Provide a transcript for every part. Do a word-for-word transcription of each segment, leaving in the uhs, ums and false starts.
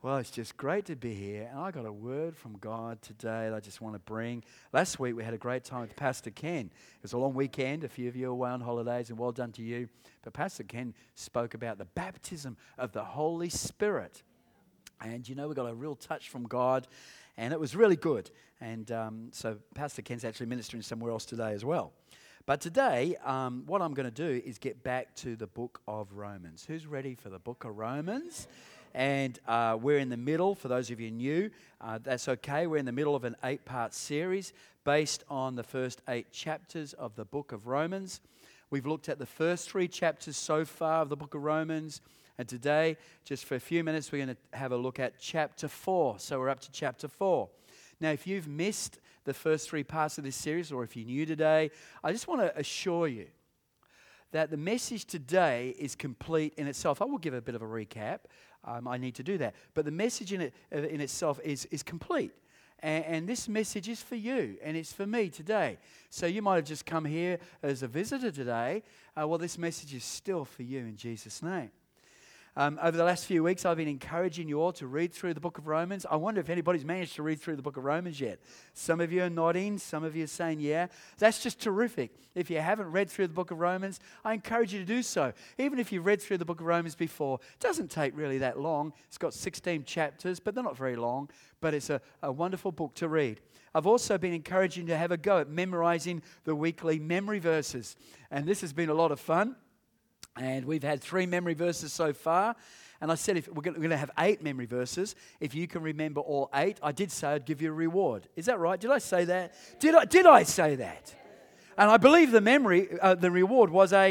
Well, it's just great to be here, and I got a word from God today that I just want to bring. Last week we had a great time with Pastor Ken. It was a long weekend. A few of you are away on holidays, and well done to you. But Pastor Ken spoke about the baptism of the Holy Spirit. And you know, we got a real touch from God, and it was really good. And um, so Pastor Ken's actually ministering somewhere else today as well. But today, um, what I'm going to do is get back to the book of Romans. Who's ready for the book of Romans? And uh, we're in the middle, for those of you new, uh, that's okay. We're in the middle of an eight-part series based on the first eight chapters of the book of Romans. We've looked at the first three chapters so far of the book of Romans. And today, just for a few minutes, we're going to have a look at chapter four. So we're up to chapter four. Now, if you've missed the first three parts of this series, or if you're new today, I just want to assure you that the message today is complete in itself. I will give a bit of a recap. Um, I need to do that. But the message in it in itself is, is complete. And, and this message is for you, and it's for me today. So you might have just come here as a visitor today. Uh, well, this message is still for you in Jesus' name. Um, over the last few weeks, I've been encouraging you all to read through the book of Romans. I wonder if anybody's managed to read through the book of Romans yet. Some of you are nodding. Some of you are saying, yeah. That's just terrific. If you haven't read through the book of Romans, I encourage you to do so. Even if you've read through the book of Romans before, it doesn't take really that long. It's got sixteen chapters, but they're not very long. But it's a, a wonderful book to read. I've also been encouraging you to have a go at memorizing the weekly memory verses. And this has been a lot of fun. And we've had three memory verses so far. And I said if we're going to have eight memory verses. If you can remember all eight, I did say I'd give you a reward. Is that right? Did I say that? Did I, did I say that? And I believe the memory, uh, the reward was a,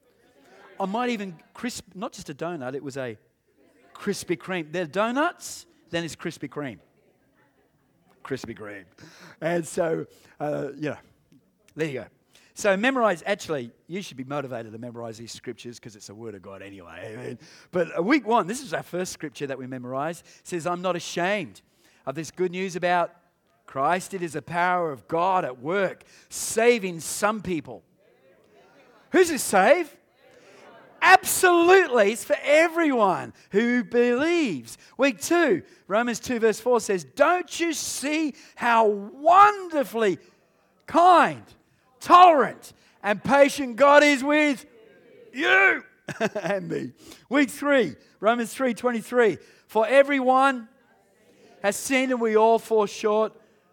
I might even crisp, not just a donut, it was a Krispy Kreme. They're donuts, then it's Krispy Kreme. Krispy Kreme. And so, uh, you know, there you go. So memorize, actually, you should be motivated to memorize these scriptures because it's the Word of God anyway. I mean, but week one, this is our first scripture that we memorized. It says, I'm not ashamed of this good news about Christ. It is the power of God at work, saving some people. Who's it save? Absolutely, it's for everyone who believes. Week two, Romans two verse four says, don't you see how wonderfully kind, tolerant and patient God is with you and me. Week three, Romans three twenty-three. For everyone has sinned and we all fall short.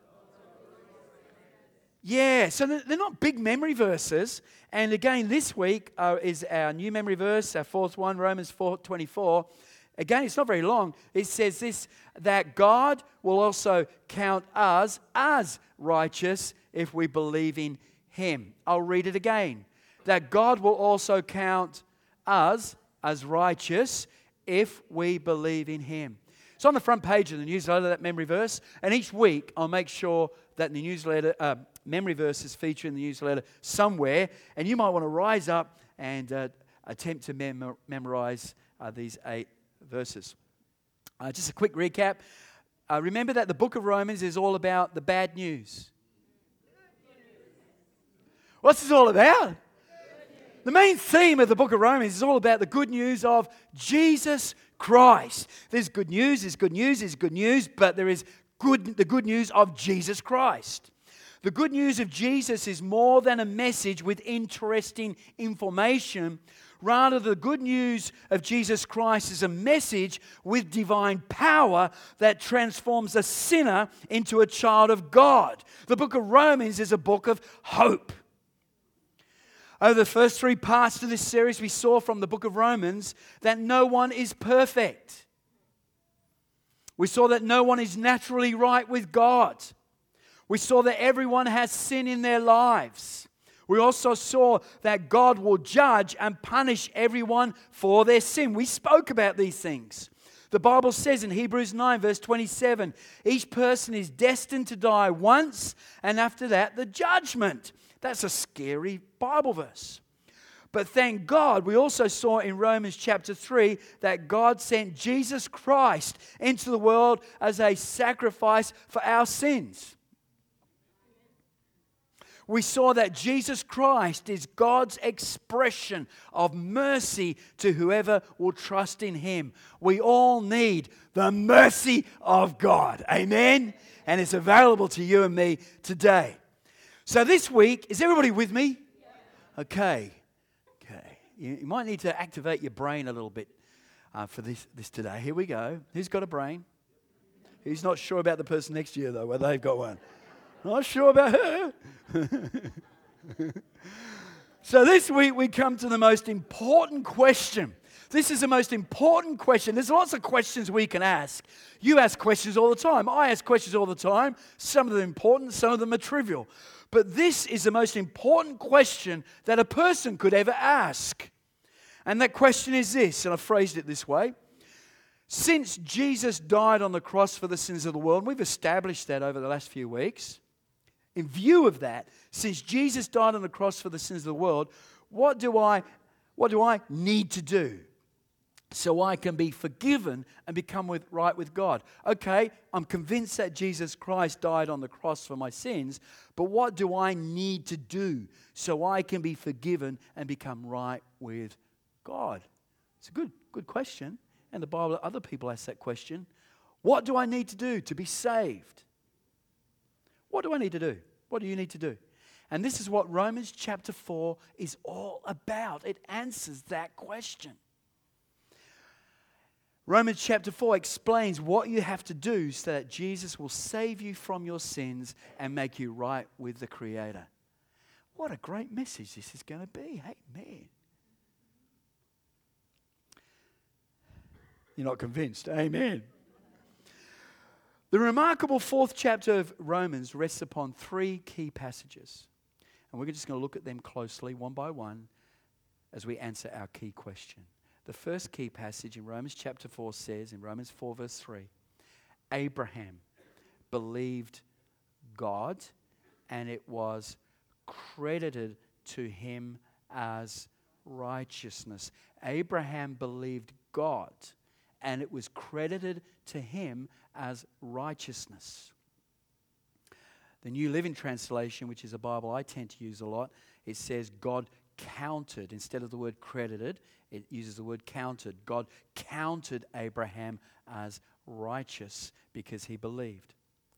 Yeah, so they're not big memory verses. And again, this week uh, is our new memory verse, our fourth one, Romans four twenty-four. Again, it's not very long. It says this, that God will also count us as righteous if we believe in Him. I'll read it again. That God will also count us as righteous if we believe in Him. It's on the front page of the newsletter, that memory verse. And each week I'll make sure that the newsletter uh, memory verses feature in the newsletter somewhere. And you might want to rise up and uh, attempt to mem- memorize uh, these eight verses. Uh, just a quick recap. Uh, remember that the book of Romans is all about the bad news. What's this all about? The main theme of the book of Romans is all about the good news of Jesus Christ. There's good news, there's good news, there's good news, but there is good, the good news of Jesus Christ. The good news of Jesus is more than a message with interesting information. Rather, the good news of Jesus Christ is a message with divine power that transforms a sinner into a child of God. The book of Romans is a book of hope. Over the first three parts of this series, we saw from the book of Romans that no one is perfect. We saw that no one is naturally right with God. We saw that everyone has sin in their lives. We also saw that God will judge and punish everyone for their sin. We spoke about these things. The Bible says in Hebrews nine verse twenty-seven, each person is destined to die once, and after that, the judgment. That's a scary Bible verse. But thank God, we also saw in Romans chapter three that God sent Jesus Christ into the world as a sacrifice for our sins. we saw that Jesus Christ is God's expression of mercy to whoever will trust in Him. We all need the mercy of God. Amen? And it's available to you and me today. So this week, is everybody with me? Okay. Okay. You, you might need to activate your brain a little bit uh, for this, this today. Here we go. Who's got a brain? Who's not sure about the person next to you, though, whether they've got one? Not sure about her. So this week we come to the most important question. This is the most important question. There's lots of questions we can ask. You ask questions all the time. I ask questions all the time. Some of them are important, some of them are trivial. But this is the most important question that a person could ever ask. And that question is this, and I phrased it this way. Since Jesus died on the cross for the sins of the world, and we've established that over the last few weeks, in view of that, since Jesus died on the cross for the sins of the world, what do I, what do I need to do so I can be forgiven and become with, right with God? Okay, I'm convinced that Jesus Christ died on the cross for my sins, but what do I need to do so I can be forgiven and become right with God? It's a good, good question. And the Bible, other people ask that question. What do I need to do to be saved? What do I need to do? What do you need to do? And this is what Romans chapter four is all about. It answers that question. Romans chapter four explains what you have to do so that Jesus will save you from your sins and make you right with the Creator. What a great message this is going to be. Amen. You're not convinced? Amen. The remarkable fourth chapter of Romans rests upon three key passages. And we're just going to look at them closely, one by one, as we answer our key question. The first key passage in Romans chapter four says, in Romans four verse three, Abraham believed God, and it was credited to him as righteousness. Abraham believed God, and it was credited to him as righteousness. The New Living Translation, which is a Bible I tend to use a lot, it says God counted. Instead of the word credited, it uses the word counted. God counted Abraham as righteous because he believed.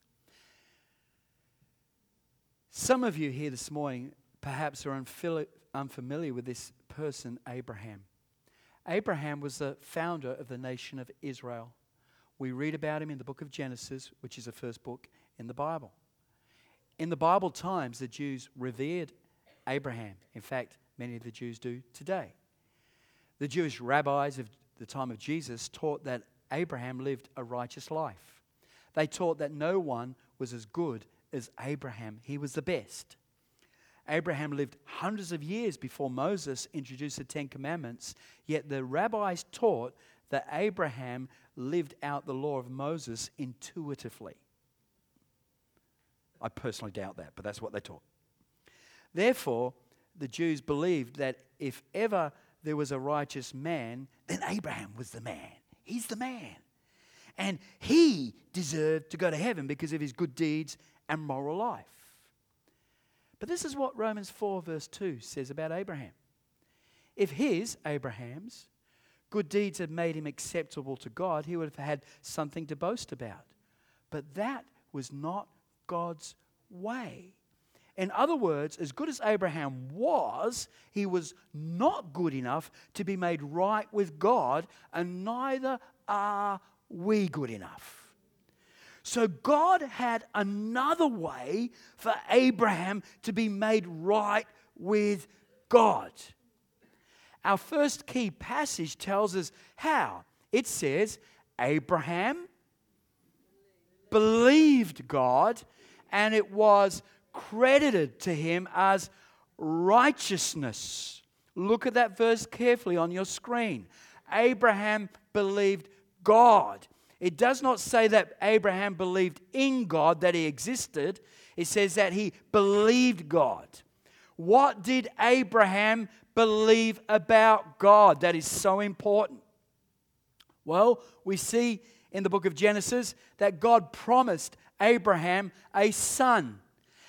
Some of you here this morning perhaps are unfamiliar with this person, Abraham. Abraham was the founder of the nation of Israel. We read about him in the book of Genesis, which is the first book in the Bible. In the Bible times, the Jews revered Abraham. In fact, many of the Jews do today. The Jewish rabbis of the time of Jesus taught that Abraham lived a righteous life. They taught that no one was as good as Abraham. He was the best. Abraham lived hundreds of years before Moses introduced the Ten Commandments, yet the rabbis taught that Abraham lived out the law of Moses intuitively. I personally doubt that, but that's what they taught. Therefore, the Jews believed that if ever there was a righteous man, then Abraham was the man. He's the man. And he deserved to go to heaven because of his good deeds and moral life. But this is what Romans four verse two says about Abraham. If his, Abraham's, good deeds had made him acceptable to God, he would have had something to boast about. But that was not God's way. In other words, as good as Abraham was, he was not good enough to be made right with God, and neither are we good enough. So God had another way for Abraham to be made right with God. Our first key passage tells us how. It says, Abraham believed God, and it was credited to him as righteousness. Look at that verse carefully on your screen. Abraham believed God. It does not say that Abraham believed in God, that he existed. It says that he believed God. What did Abraham believe about God that is so important? Well, we see in the book of Genesis that God promised Abraham a son.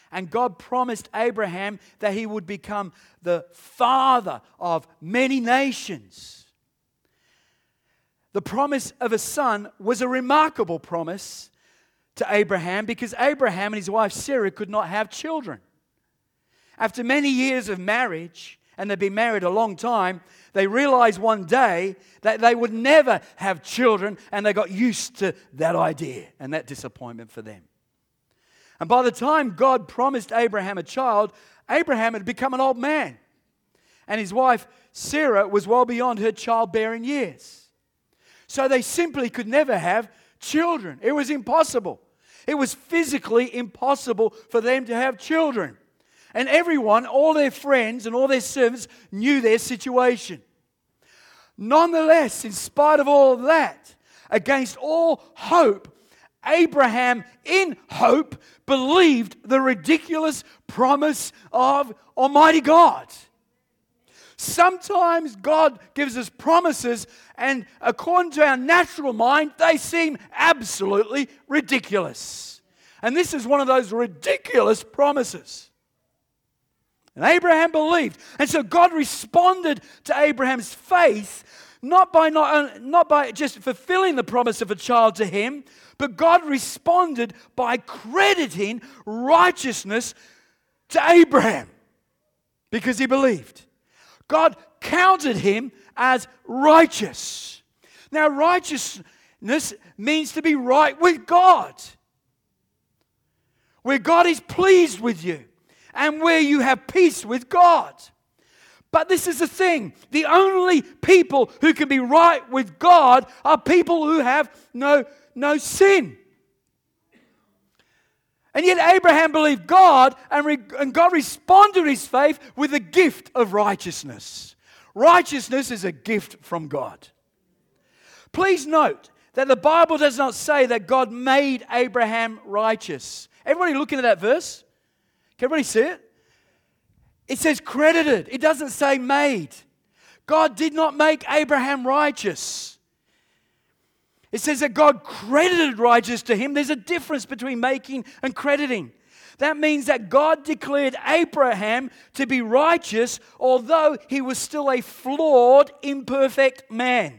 And God promised Abraham that he would become the father of many nations. The promise of a son was a remarkable promise to Abraham because Abraham and his wife Sarah could not have children. After many years of marriage, and they'd been married a long time, they realized one day that they would never have children, and they got used to that idea and that disappointment for them. And by the time God promised Abraham a child, Abraham had become an old man. And his wife Sarah was well beyond her childbearing years. So they simply could never have children. It was impossible. It was physically impossible for them to have children. And everyone, all their friends and all their servants knew their situation. Nonetheless, in spite of all of that, against all hope, Abraham, in hope, believed the ridiculous promise of Almighty God. Sometimes God gives us promises, and according to our natural mind, they seem absolutely ridiculous. And this is one of those ridiculous promises. And Abraham believed. And so God responded to Abraham's faith, not by, not, not by just fulfilling the promise of a child to him, but God responded by crediting righteousness to Abraham because he believed. God counted him as righteous. Now, righteousness means to be right with God, where God is pleased with you and where you have peace with God. But this is the thing. The only people who can be right with God are people who have no, no sin. And yet Abraham believed God, and, re- and God responded to his faith with a gift of righteousness. Righteousness is a gift from God. Please note that the Bible does not say that God made Abraham righteous. Everybody looking at that verse? Can everybody see it? It says credited. It doesn't say made. God did not make Abraham righteous. It says that God credited righteous to him. There's a difference between making and crediting. That means that God declared Abraham to be righteous, although he was still a flawed, imperfect man.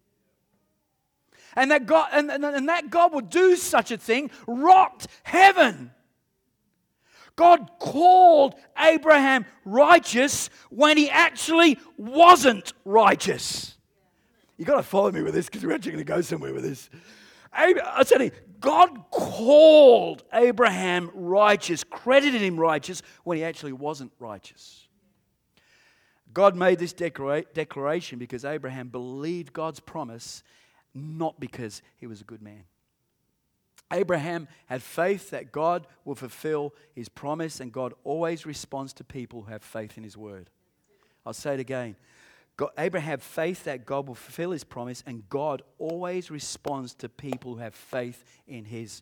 And that God, and, and, and that God would do such a thing rocked heaven. God called Abraham righteous when he actually wasn't righteous. You've got to follow me with this because we're actually going to go somewhere with this. I said, you, God called Abraham righteous, credited him righteous when he actually wasn't righteous. God made this declara- declaration because Abraham believed God's promise, not because he was a good man. Abraham had faith that God will fulfill his promise, and God always responds to people who have faith in his word. I'll say it again. God, Abraham had faith that God will fulfill his promise, and God always responds to people who have faith in his.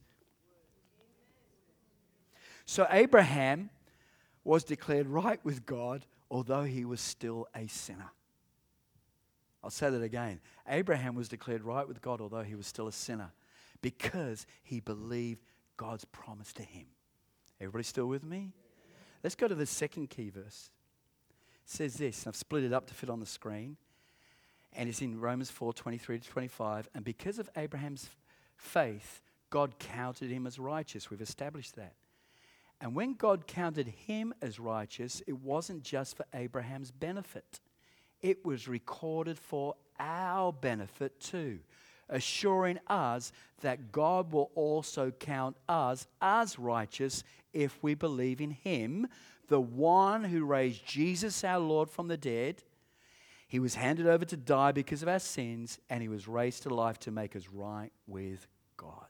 So Abraham was declared right with God, although he was still a sinner. I'll say that again. Abraham was declared right with God, although he was still a sinner, because he believed God's promise to him. Everybody still with me? Let's go to the second key verse. It says this, and I've split it up to fit on the screen, and it's in Romans four, twenty-three to twenty-five. And because of Abraham's faith, God counted him as righteous. We've established that. And when God counted him as righteous, it wasn't just for Abraham's benefit. It was recorded for our benefit too, assuring us that God will also count us as righteous if we believe in him, the one who raised Jesus our Lord from the dead. He was handed over to die because of our sins, and he was raised to life to make us right with God.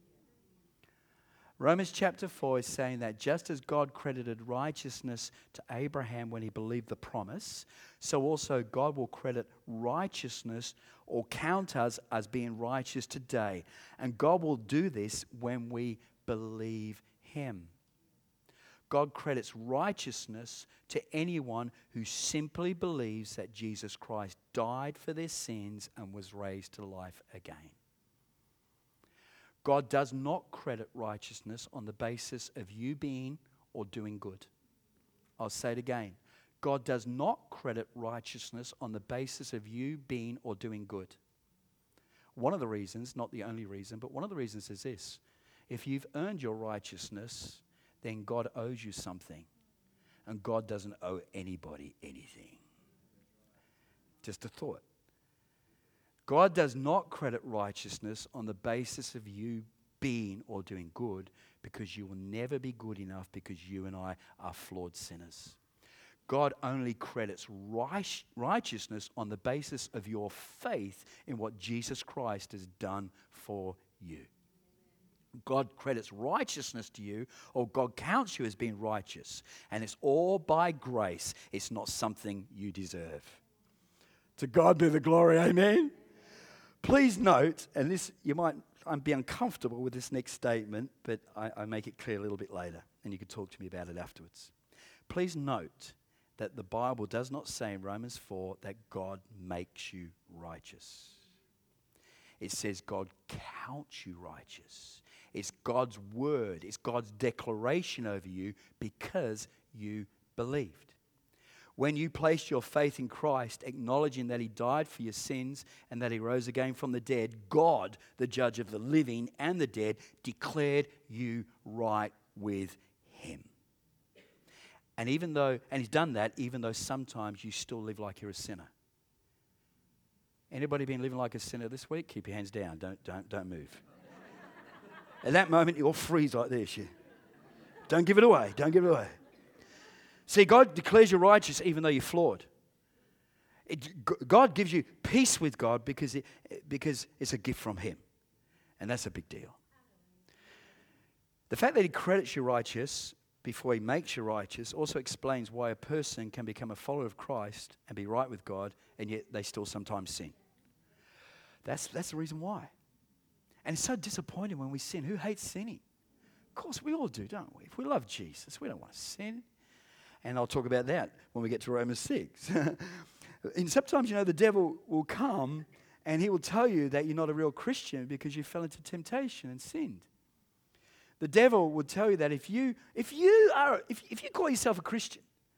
Romans chapter four is saying that just as God credited righteousness to Abraham when he believed the promise, so also God will credit righteousness or count us as being righteous today. And God will do this when we believe him. God credits righteousness to anyone who simply believes that Jesus Christ died for their sins and was raised to life again. God does not credit righteousness on the basis of you being or doing good. I'll say it again. God does not credit righteousness on the basis of you being or doing good. One of the reasons, not the only reason, but one of the reasons is this. If you've earned your righteousness, then God owes you something. And God doesn't owe anybody anything. Just a thought. God does not credit righteousness on the basis of you being or doing good, because you will never be good enough, because you and I are flawed sinners. God only credits right, righteousness on the basis of your faith in what Jesus Christ has done for you. God credits righteousness to you, or God counts you as being righteous. And it's all by grace. It's not something you deserve. To God be the glory, amen? Please note, and this you might be uncomfortable with this next statement, but I, I make it clear a little bit later, and you can talk to me about it afterwards. Please note that the Bible does not say in Romans four that God makes you righteous. It says God counts you righteous. It's God's word. It's God's declaration over you because you believed. When you placed your faith in Christ, acknowledging that he died for your sins and that he rose again from the dead, God, the judge of the living and the dead, declared you right with him. And even though, and he's done that, even though sometimes you still live like you're a sinner. Anybody been living like a sinner this week? Keep your hands down. Don't, don't, don't move. At that moment, you'll freeze like this. You. Don't give it away. Don't give it away. See, God declares you righteous even though you're flawed. It, God gives you peace with God because, it, because it's a gift from him. And that's a big deal. The fact that he credits you righteous before he makes you righteous also explains why a person can become a follower of Christ and be right with God, and yet they still sometimes sin. That's, that's the reason why. And it's so disappointing when we sin. Who hates sinning? Of course, we all do, don't we? If we love Jesus, we don't want to sin. And I'll talk about that when we get to Romans six. And sometimes, you know, the devil will come and he will tell you that you're not a real Christian because you fell into temptation and sinned. The devil will tell you that if you if you are if, if you call yourself a Christian.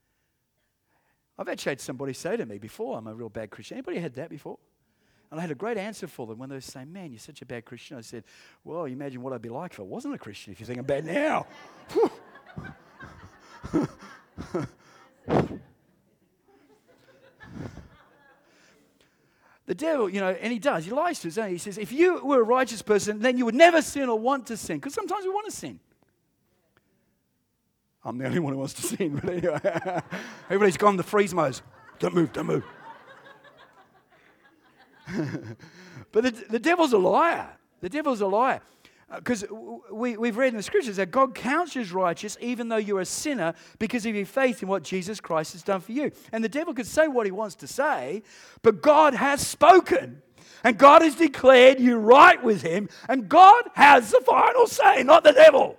I've actually had somebody say to me before, I'm a real bad Christian. Anybody had that before? And I had a great answer for them when they were saying, man, you're such a bad Christian. I said, well, you imagine what I'd be like if I wasn't a Christian, if you think I'm bad now. The devil, you know, and he does, he lies to us, doesn't he? He says, if you were a righteous person, then you would never sin or want to sin, because sometimes we want to sin. I'm the only one who wants to sin, but anyway. Everybody's gone the freeze mode. Don't move, don't move. But the, the devil's a liar. The devil's a liar. Because uh, we, we've read in the scriptures that God counts you as righteous even though you're a sinner because of your faith in what Jesus Christ has done for you. And the devil could say what he wants to say, but God has spoken. And God has declared you right with him. And God has the final say, not the devil.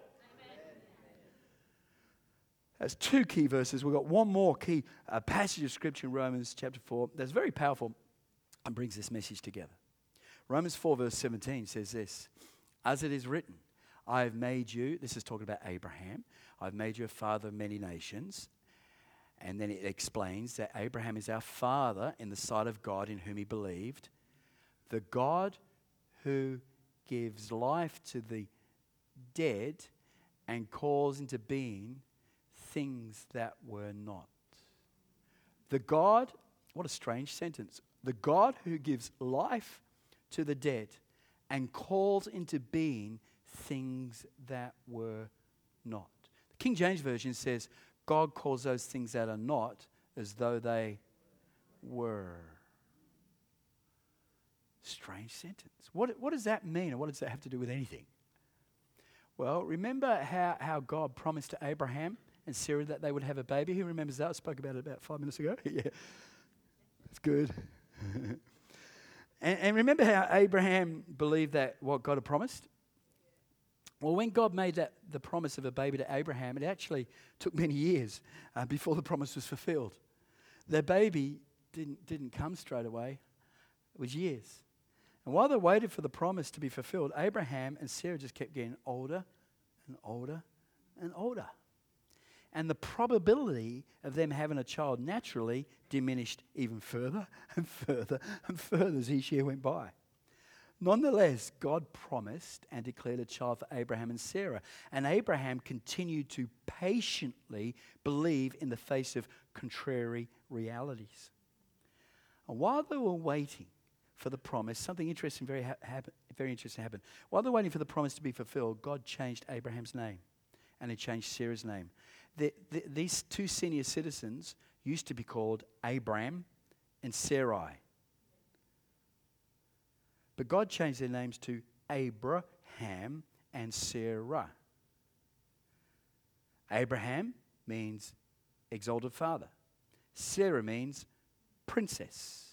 That's two key verses. We've got one more key uh, passage of scripture in Romans chapter four that's very powerful and brings this message together. Romans four verse seventeen says this. As it is written, I have made you, this is talking about Abraham, I've made you a father of many nations. And then it explains that Abraham is our father in the sight of God in whom he believed. The God who gives life to the dead and calls into being things that were not. The God, what a strange sentence. The God who gives life to the dead and calls into being things that were not. The King James Version says, God calls those things that are not as though they were. Strange sentence. What, what does that mean, and what does that have to do with anything? Well, remember how, how God promised to Abraham and Sarah that they would have a baby? Who remembers that? I spoke about it about five minutes ago. Yeah, that's good. And, and remember how Abraham believed that what God had promised? Well, when God made that the promise of a baby to Abraham, it actually took many years uh, before the promise was fulfilled. The baby didn't, didn't come straight away. It was years. And while they waited for the promise to be fulfilled, Abraham and Sarah just kept getting older and older and older. And the probability of them having a child naturally diminished even further and further and further as each year went by. Nonetheless, God promised and declared a child for Abraham and Sarah. And Abraham continued to patiently believe in the face of contrary realities. And while they were waiting for the promise, something interesting very, ha- happen, very interesting happened. While they were waiting for the promise to be fulfilled, God changed Abraham's name and he changed Sarah's name. The, the, these two senior citizens used to be called Abram and Sarai. But God changed their names to Abraham and Sarah. Abraham means exalted father. Sarah means princess.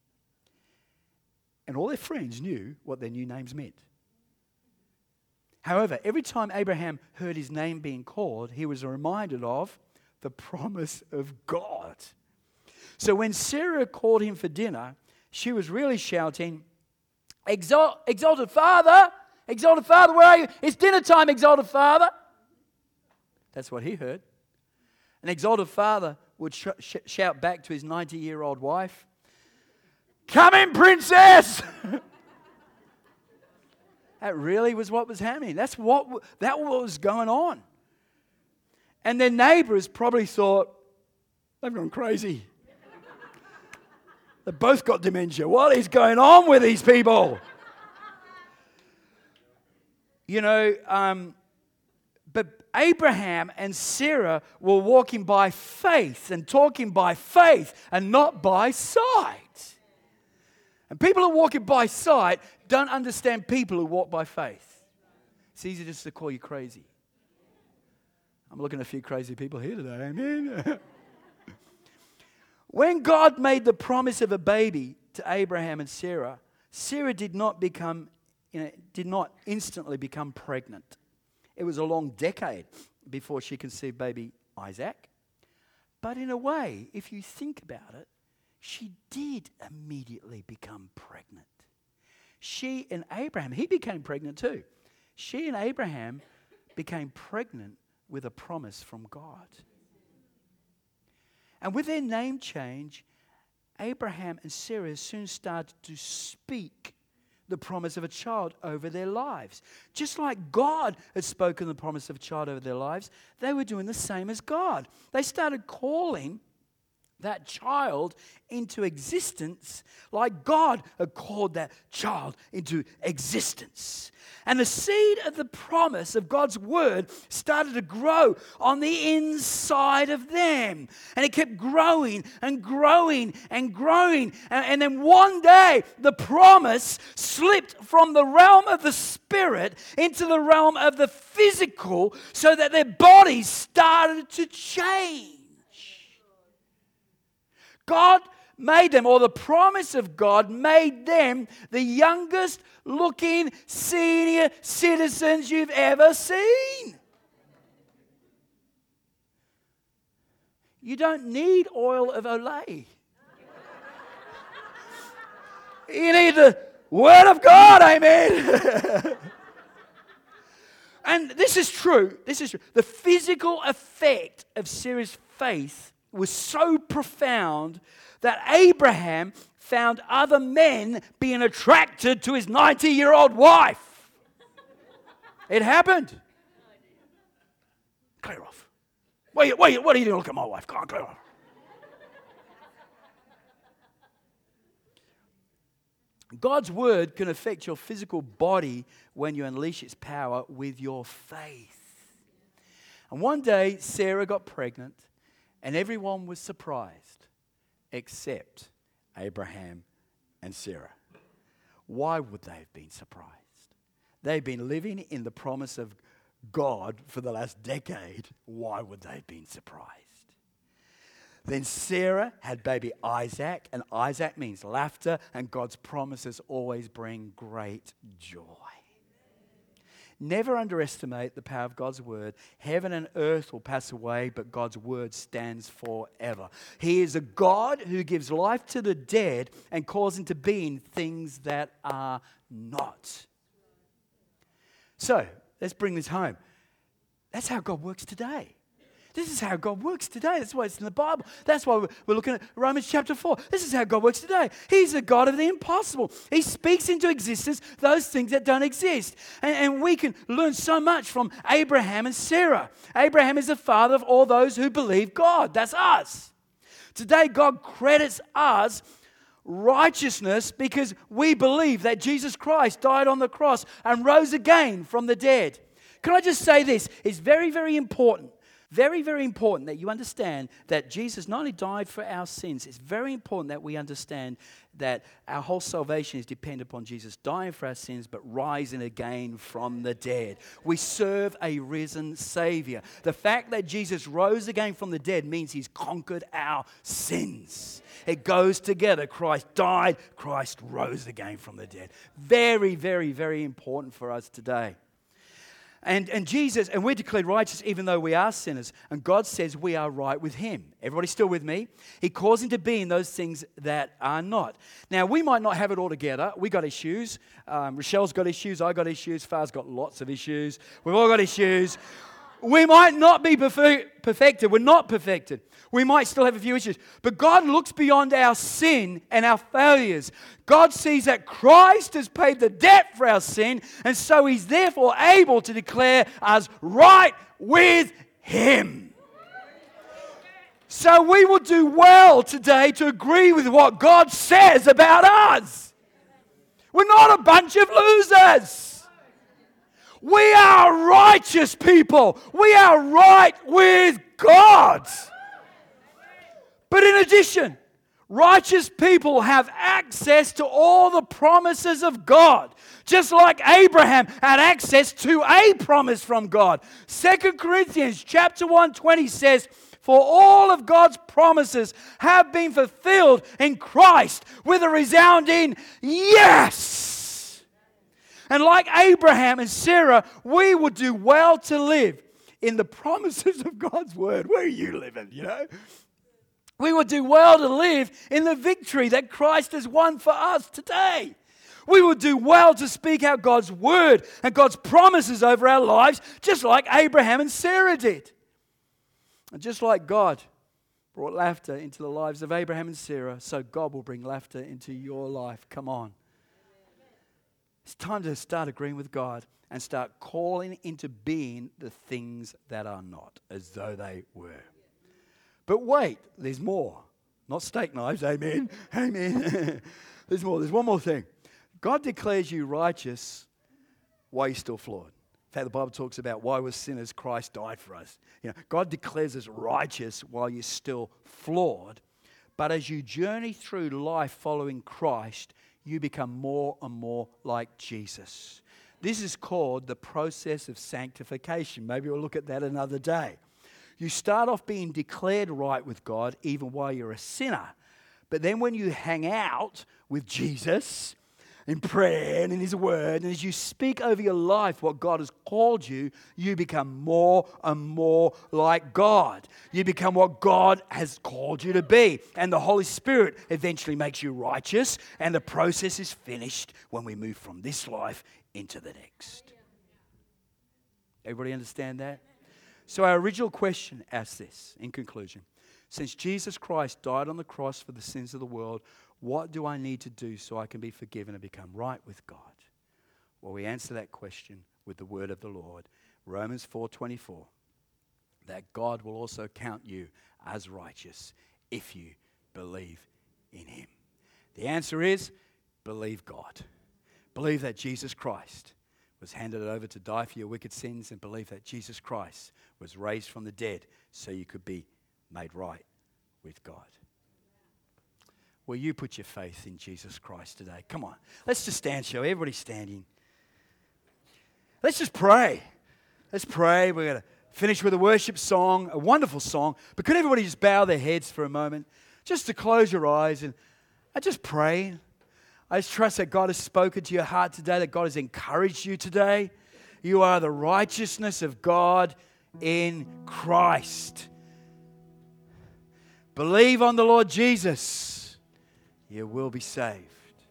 And all their friends knew what their new names meant. However, every time Abraham heard his name being called, he was reminded of the promise of God. So when Sarah called him for dinner, she was really shouting, Exalt, exalted Father, exalted Father, where are you? It's dinner time, exalted Father. That's what he heard. An exalted father would sh- sh- shout back to his ninety-year-old wife, come in, princess! That really was what was happening. That's what w- that was going on. And their neighbors probably thought, they've gone crazy. They both got dementia. What is going on with these people? You know, um, but Abraham and Sarah were walking by faith and talking by faith and not by sight. And people who walk by sight don't understand people who walk by faith. It's easy just to call you crazy. I'm looking at a few crazy people here today. Amen. When God made the promise of a baby to Abraham and Sarah, Sarah did not become, you know, did not instantly become pregnant. It was a long decade before she conceived baby Isaac. But in a way, if you think about it, she did immediately become pregnant. She and Abraham, he became pregnant too. She and Abraham became pregnant with a promise from God. And with their name change, Abraham and Sarah soon started to speak the promise of a child over their lives. Just like God had spoken the promise of a child over their lives, they were doing the same as God. They started calling that child into existence like God had called that child into existence. And the seed of the promise of God's word started to grow on the inside of them. And it kept growing and growing and growing. And, and then one day, the promise slipped from the realm of the spirit into the realm of the physical so that their bodies started to change. God made them, or the promise of God made them the youngest looking senior citizens you've ever seen. You don't need oil of Olay. You need the Word of God, amen. And this is true. This is true. The physical effect of Sarah's faith was so profound that Abraham found other men being attracted to his ninety-year-old wife. It happened. Clear off. Wait, wait, what are you doing? Look at my wife. Come on, clear off. God's word can affect your physical body when you unleash its power with your faith. And one day, Sarah got pregnant, and everyone was surprised except Abraham and Sarah. Why would they have been surprised? They've been living in the promise of God for the last decade. Why would they have been surprised? Then Sarah had baby Isaac, and Isaac means laughter, and God's promises always bring great joy. Never underestimate the power of God's word. Heaven and earth will pass away, but God's word stands forever. He is a God who gives life to the dead and calls into being things that are not. So, let's bring this home. That's how God works today. This is how God works today. That's why it's in the Bible. That's why we're, we're looking at Romans chapter four. This is how God works today. He's a God of the impossible. He speaks into existence those things that don't exist. And, and we can learn so much from Abraham and Sarah. Abraham is the father of all those who believe God. That's us. Today, God credits us righteousness because we believe that Jesus Christ died on the cross and rose again from the dead. Can I just say this? It's very, very important. Very, very important that you understand that Jesus not only died for our sins, it's very important that we understand that our whole salvation is dependent upon Jesus dying for our sins but rising again from the dead. We serve a risen Savior. The fact that Jesus rose again from the dead means He's conquered our sins. It goes together. Christ died, Christ rose again from the dead. Very, very, very important for us today. And, and Jesus, and we're declared righteous even though we are sinners. And God says we are right with Him. Everybody still with me? He calls into being those things that are not. Now, we might not have it all together. We got issues. Um, Rochelle's got issues. I got issues. Far's got lots of issues. We've all got issues. We might not be perfected. We're not perfected. We might still have a few issues. But God looks beyond our sin and our failures. God sees that Christ has paid the debt for our sin, and so He's therefore able to declare us right with Him. So we will do well today to agree with what God says about us. We're not a bunch of losers. We are righteous people. We are right with God. But in addition, righteous people have access to all the promises of God. Just like Abraham had access to a promise from God. Second Corinthians chapter one twenty says, "For all of God's promises have been fulfilled in Christ with a resounding yes." And like Abraham and Sarah, we would do well to live in the promises of God's word. Where are you living, you know? We would do well to live in the victory that Christ has won for us today. We would do well to speak out God's word and God's promises over our lives, just like Abraham and Sarah did. And just like God brought laughter into the lives of Abraham and Sarah, so God will bring laughter into your life. Come on. It's time to start agreeing with God and start calling into being the things that are not, as though they were. But wait, there's more. Not steak knives, amen, amen. There's more, there's one more thing. God declares you righteous while you're still flawed. In fact, the Bible talks about why we're sinners, Christ died for us. You know, God declares us righteous while you're still flawed. But as you journey through life following Christ, you become more and more like Jesus. This is called the process of sanctification. Maybe we'll look at that another day. You start off being declared right with God even while you're a sinner. But then when you hang out with Jesus in prayer and in His Word, and as you speak over your life what God has called you, you become more and more like God. You become what God has called you to be. And the Holy Spirit eventually makes you righteous, and the process is finished when we move from this life into the next. Everybody understand that? So our original question asks this, in conclusion. Since Jesus Christ died on the cross for the sins of the world, what do I need to do so I can be forgiven and become right with God? Well, we answer that question with the word of the Lord. Romans four twenty-four, that God will also count you as righteous if you believe in Him. The answer is, believe God. Believe that Jesus Christ was handed over to die for your wicked sins, and believe that Jesus Christ was raised from the dead so you could be made right with God. Will you put your faith in Jesus Christ today? Come on. Let's just stand, shall we? Everybody standing. Let's just pray. Let's pray. We're going to finish with a worship song, a wonderful song. But could everybody just bow their heads for a moment? Just to close your eyes and, and just pray. I just trust that God has spoken to your heart today, that God has encouraged you today. You are the righteousness of God in Christ. Believe on the Lord Jesus. You will be saved.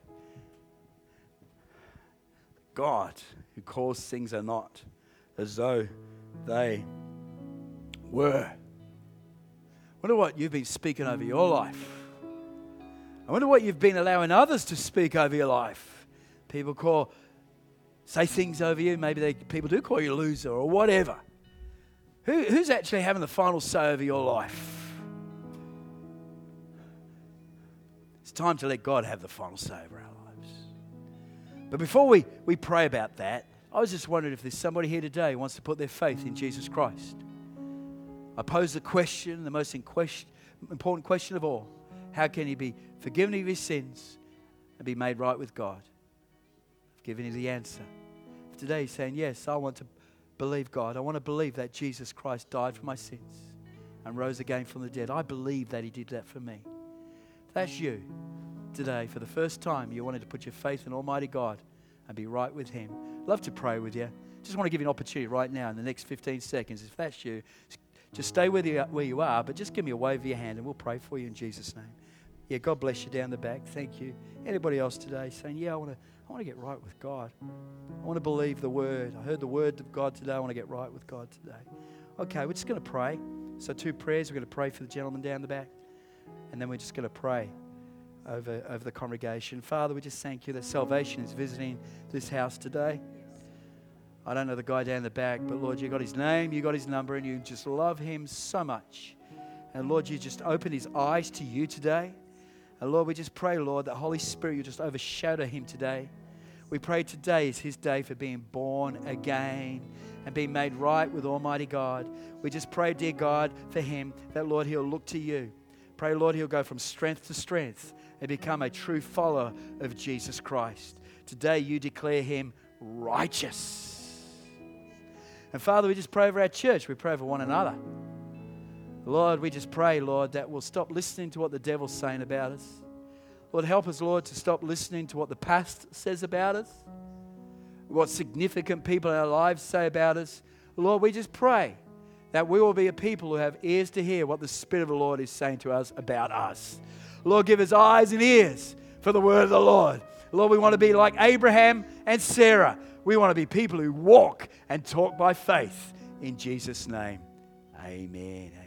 God, who calls things are not as though they were. wonder what you've been speaking over your life. I wonder what you've been allowing others to speak over your life. People call, say things over you. Maybe they, people do call you a loser or whatever. Who, who's actually having the final say over your life? It's time to let God have the final say over our lives. But before we, we pray about that, I was just wondering if there's somebody here today who wants to put their faith in Jesus Christ. I pose the question, the most important question of all. How can he be forgiven of his sins and be made right with God? I've given you the answer. Today he's saying, yes, I want to believe God. I want to believe that Jesus Christ died for my sins and rose again from the dead. I believe that he did that for me. If that's you today, for the first time, you wanted to put your faith in Almighty God and be right with him. I'd love to pray with you. Just want to give you an opportunity right now in the next fifteen seconds. If that's you, just stay where you, where you are, but just give me a wave of your hand and we'll pray for you in Jesus' name. Yeah, God bless you down the back. Thank you. Anybody else today saying, yeah, I want to I want to get right with God. I want to believe the word. I heard the word of God today. I want to get right with God today. Okay, we're just going to pray. So two prayers. We're going to pray for the gentleman down the back. And then we're just going to pray over, over the congregation. Father, we just thank you that salvation is visiting this house today. I don't know the guy down the back, but Lord, you got his name, you got his number, and you just love him so much. And Lord, you just open his eyes to you today. And Lord, we just pray, Lord, that Holy Spirit, you just overshadow him today. We pray today is his day for being born again and being made right with Almighty God. We just pray, dear God, for him that, Lord, he'll look to you. Pray, Lord, he'll go from strength to strength and become a true follower of Jesus Christ. Today, you declare him righteous. And Father, we just pray over our church. We pray over one another. Lord, we just pray, Lord, that we'll stop listening to what the devil's saying about us. Lord, help us, Lord, to stop listening to what the past says about us, what significant people in our lives say about us. Lord, we just pray that we will be a people who have ears to hear what the Spirit of the Lord is saying to us about us. Lord, give us eyes and ears for the word of the Lord. Lord, we want to be like Abraham and Sarah. We want to be people who walk and talk by faith. In Jesus' name, amen.